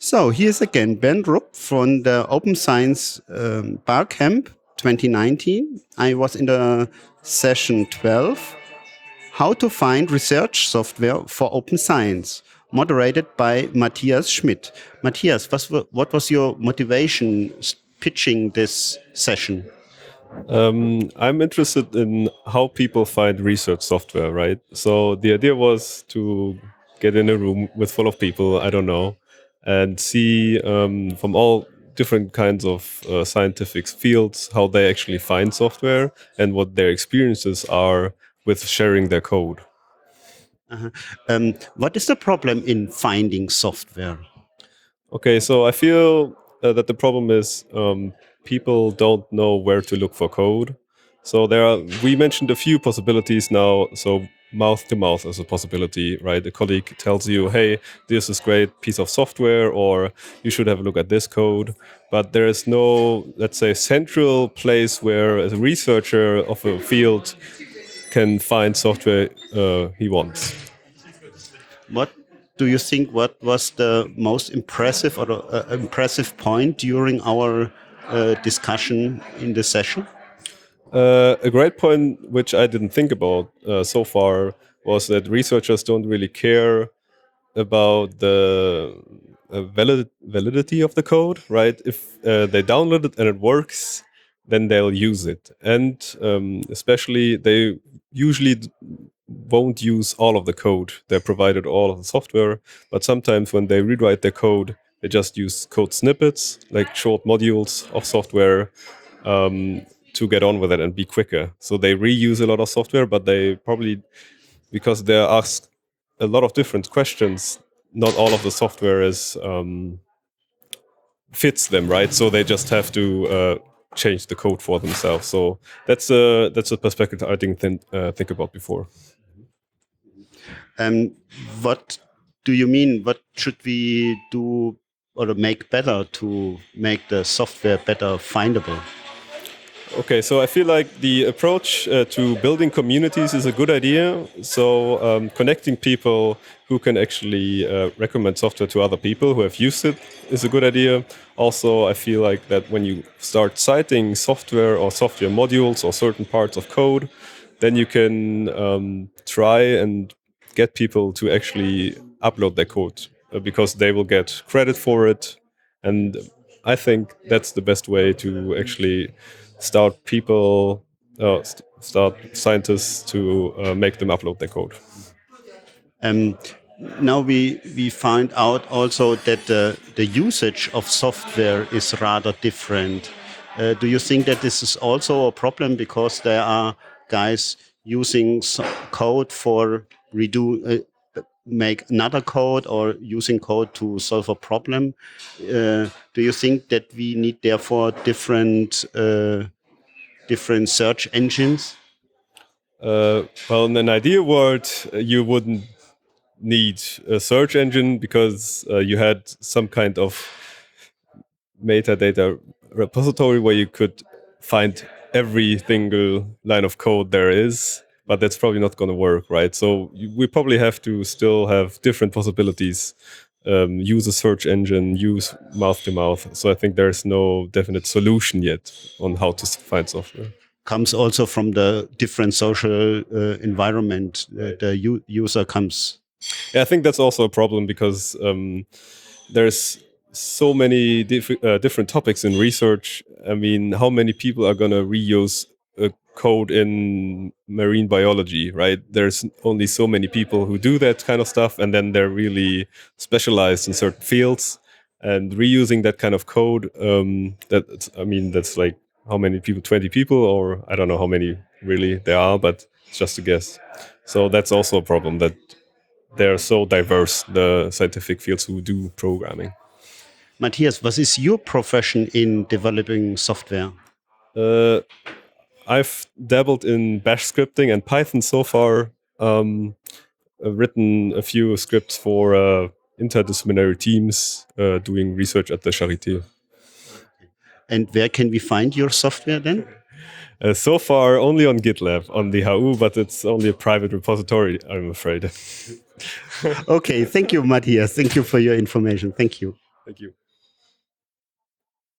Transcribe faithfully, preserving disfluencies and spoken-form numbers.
So here's again Ben Rupp from the Open Science um, Barcamp twenty nineteen. I was in the session twelve, How to Find Research Software for Open Science, moderated by Matthias Schmidt. Matthias, was, what was your motivation pitching this session? Um, I'm interested in how people find research software, right? So the idea was to get in a room with full of people, I don't know, and see um, from all different kinds of uh, scientific fields how they actually find software and what their experiences are with sharing their code. Uh-huh. Um, what is the problem in finding software? Okay, so I feel uh, that the problem is um, people don't know where to look for code. So there are, we mentioned a few possibilities now. So mouth to mouth is a possibility, right? A colleague tells you, hey, this is great piece of software, or you should have a look at this code. But there is no, let's say, central place where a researcher of a field can find software uh, he wants. What do you think? What was the most impressive or uh, impressive point during our uh, discussion in the session? Uh, a great point, which I didn't think about uh, so far, was that researchers don't really care about the uh, valid- validity of the code, right? If uh, they download it and it works, then they'll use it. And um, especially, they usually d- won't use all of the code. They're provided all of the software, but sometimes when they rewrite their code, they just use code snippets, like short modules of software. Um, to get on with it and be quicker. So they reuse a lot of software, but they probably, because they're asked a lot of different questions, not all of the software is um, fits them, right? So they just have to uh, change the code for themselves. So that's a that's a perspective I didn't think, uh, think about before. Um, what do you mean? What should we do or make better to make the software better findable? Okay, so I feel like the approach uh, to building communities is a good idea. So um, connecting people who can actually uh, recommend software to other people who have used it is a good idea. Also, I feel like that when you start citing software or software modules or certain parts of code, then you can um, try and get people to actually upload their code uh, because they will get credit for it. And I think that's the best way to actually start people, uh, st- start scientists to uh, make them upload their code. Um, now we we find out also that the the usage of software is rather different. Uh, do you think that this is also a problem because there are guys using so- code for redo uh, make another code or using code to solve a problem? Uh, do you think that we need therefore different uh, different search engines? Uh, well, in an ideal world, uh, you wouldn't need a search engine because uh, you had some kind of metadata repository where you could find every single line of code there is, but that's probably not going to work, right? So you, we probably have to still have different possibilities. Um, use a search engine, use mouth to mouth. So I think there's no definite solution yet on how to find software. Comes also from the different social uh, environment uh, the u- user comes. Yeah, I think that's also a problem because um, there's so many diff- uh, different topics in research. I mean, how many people are going to reuse a code in marine biology, right? There's only so many people who do that kind of stuff, and then they're really specialized in certain fields. And reusing that kind of code, um, that I mean, that's like how many people? twenty people, or I don't know how many really there are, but it's just a guess. So that's also a problem that they're so diverse, the scientific fields who do programming. Matthias, what is your profession in developing software? Uh, I've dabbled in Bash scripting and Python so far. Um, I've written a few scripts for uh, interdisciplinary teams uh, doing research at the Charité. And where can we find your software then? Uh, so far, only on GitLab, on the H U, but it's only a private repository, I'm afraid. Okay, thank you, Matthias. Thank you for your information. Thank you. Thank you.